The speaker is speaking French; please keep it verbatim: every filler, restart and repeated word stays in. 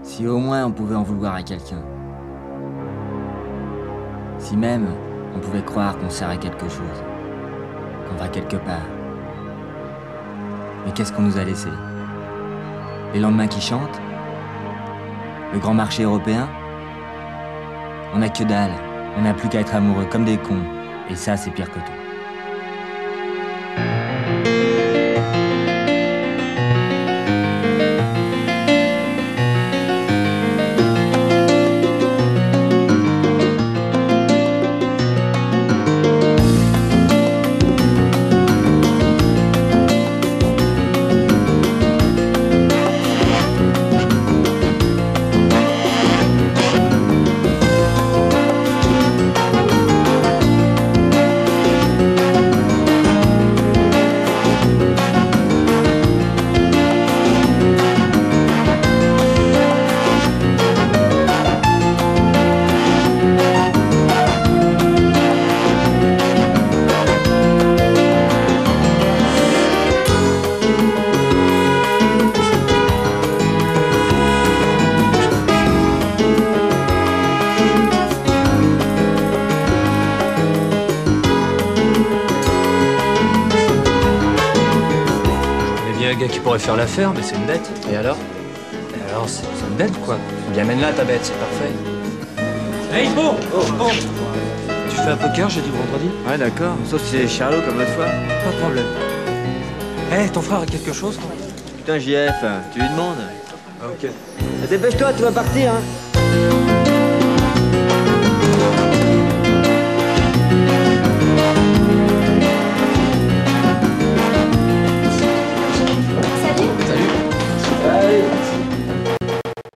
Si au moins on pouvait en vouloir à quelqu'un. Si même on pouvait croire qu'on sert à quelque chose, qu'on va quelque part. Mais qu'est-ce qu'on nous a laissé? Les lendemains qui chantent? Le grand marché européen? On n'a que dalle, on n'a plus qu'à être amoureux comme des cons. Et ça, c'est pire que tout. Il y a un gars qui pourrait faire l'affaire, mais c'est une bête. Et alors? Et alors, c'est c'est une bête, quoi. Bien, amène-la ta bête, c'est parfait. Hey, Hippo! Oh, oh. Tu fais un poker jeudi ou vendredi? Ouais, d'accord. Sauf si c'est Charlot comme l'autre fois. Pas de problème. Hey, ton frère a quelque chose, toi? Putain, J F, tu lui demandes? Ah, ok. Dépêche-toi, tu vas partir, hein.